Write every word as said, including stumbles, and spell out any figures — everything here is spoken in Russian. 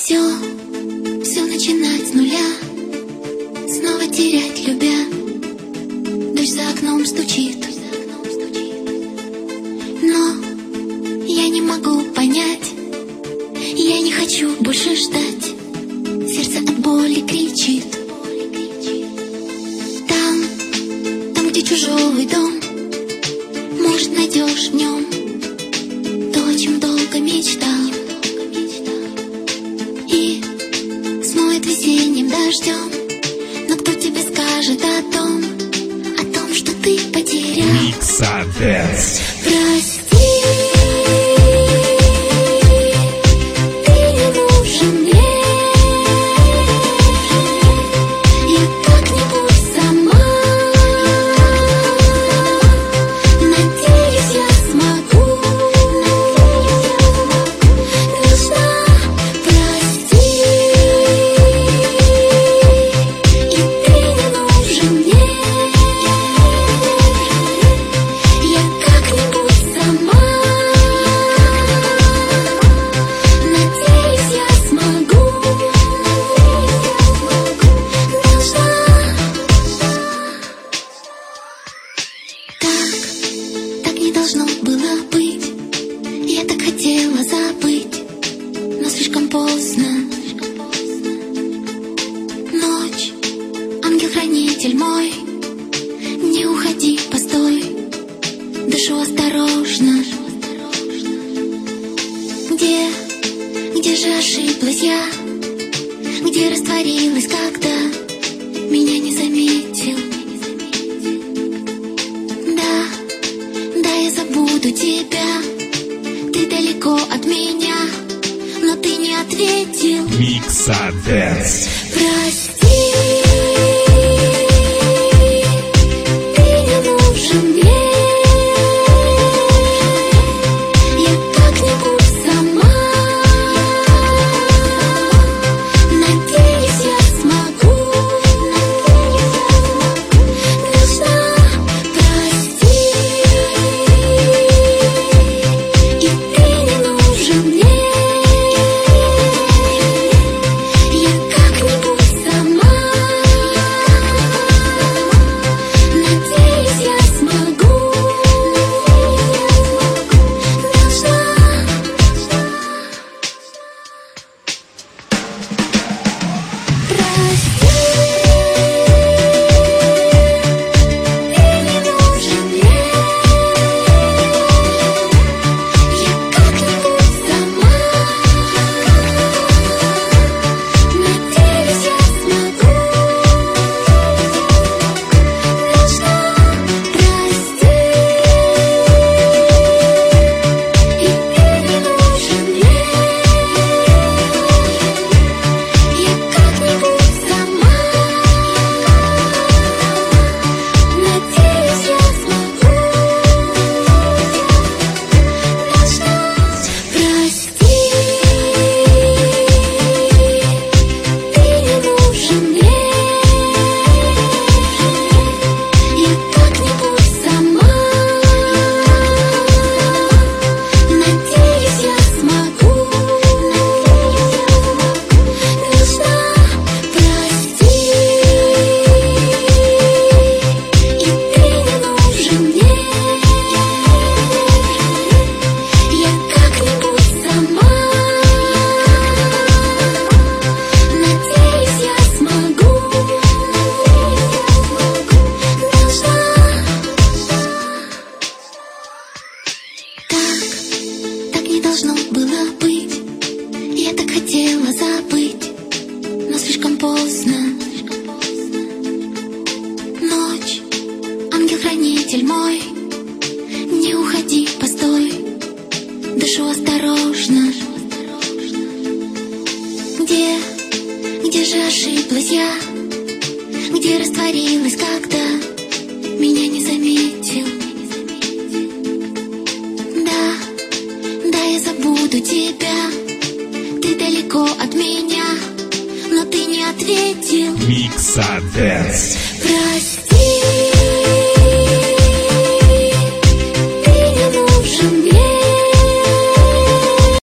Все, все начинать с нуля, снова терять любя. Дождь за окном стучит, но я не могу понять, я не хочу больше ждать. Сердце от боли кричит. Там, там, где чужой дом, может, найдешь в нем то, о чем долго мечтал, и смоет весенним дождем. Но кто тебе скажет о том, о том, что ты потерял? Миксадэнс. Прости. Должно было быть, я так хотела забыть, но слишком поздно. Ночь, ангел-хранитель мой, не уходи, постой, дышу осторожно. Где, где же ошиблась я, где растворилась, когда меня не заметил? Я забуду тебя, ты далеко от меня, но ты не ответил. Миксадэнс. Прости. Должно было быть, я так хотела забыть, но слишком поздно. Ночь, ангел-хранитель мой, не уходи, постой, дышу осторожно. Где, где же ошиблась я, где растворилась, когда меня не заметил? Я забуду тебя, ты далеко от меня, но ты не ответил. Миксадэнс. Прости.